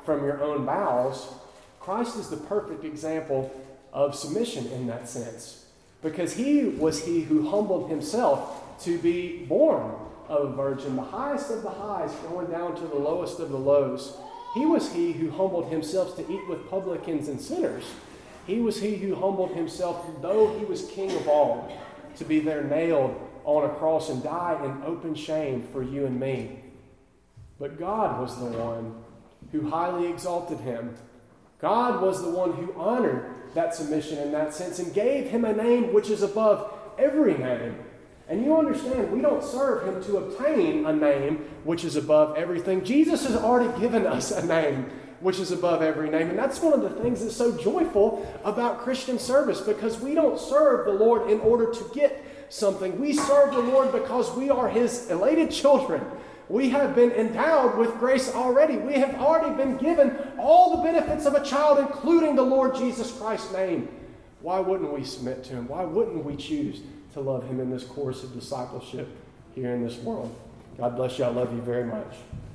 from your own bowels, Christ is the perfect example of submission in that sense. Because he was he who humbled himself to be born of a virgin, the highest of the highs, going down to the lowest of the lows. He was he who humbled himself to eat with publicans and sinners. He was he who humbled himself, though he was king of all, to be there nailed on a cross and die in open shame for you and me. But God was the one who highly exalted him. God was the one who honored that submission in that sense and gave him a name which is above every name. And you understand, we don't serve him to obtain a name which is above everything. Jesus has already given us a name which is above every name. And that's one of the things that's so joyful about Christian service, because we don't serve the Lord in order to get something. We serve the Lord because we are his elated children. We have been endowed with grace already. We have already been given all the benefits of a child, including the Lord Jesus Christ's name. Why wouldn't we submit to him? Why wouldn't we choose to love him in this course of discipleship here in this world? God bless you. I love you very much.